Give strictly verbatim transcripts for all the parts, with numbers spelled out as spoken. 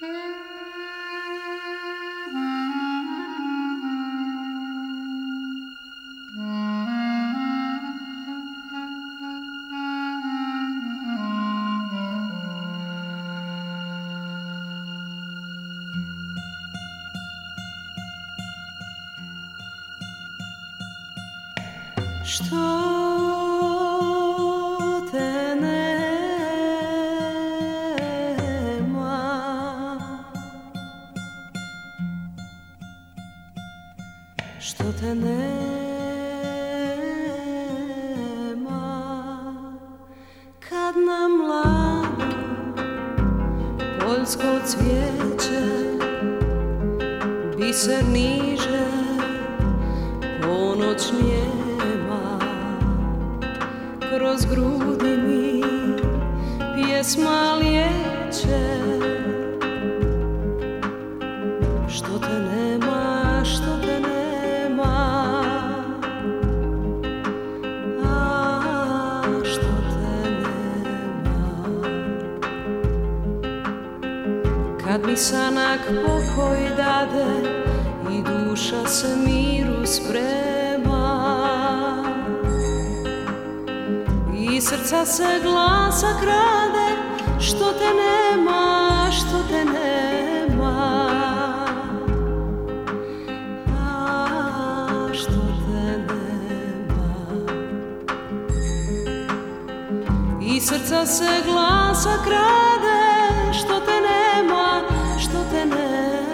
Što te nema, što te nema, kad nam mlado poljsko cvijeće biser niže ponoć njema. Kroz grudi mi pjesma lijeće. Što te nema, što te nema, a što te nema. Kad mi sanak pokoj dade i duša se miru sprema, i srca se glasa krade, što te nema, što te nema, a što te nema. I srca se glasa krade, što te nema, što te nema.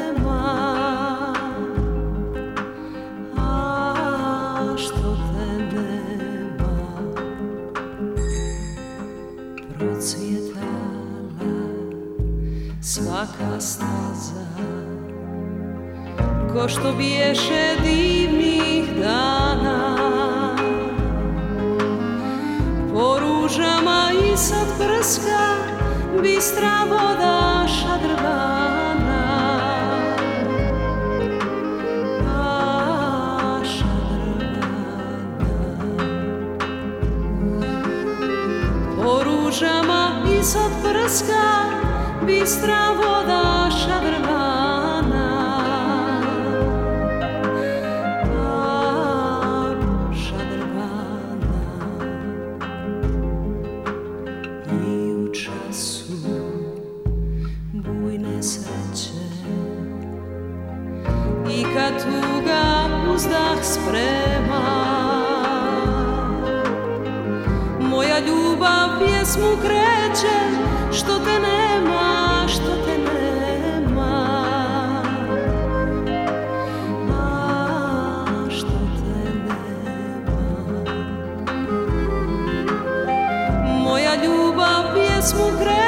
Procvjetala svaka staza, ko što biješe divnih dana, po ružama i sad prska bistra voda šadrvana. A šadrvana, po ružama i sad prska bistra voda šadrvana. A šadrvana, i u času bujne sreće, i kad tuga uzdah sprema, moja ljubav pjesmu kreće, što te nema, što te nema, a što te nema. Moja ljubav pjesmu kreće,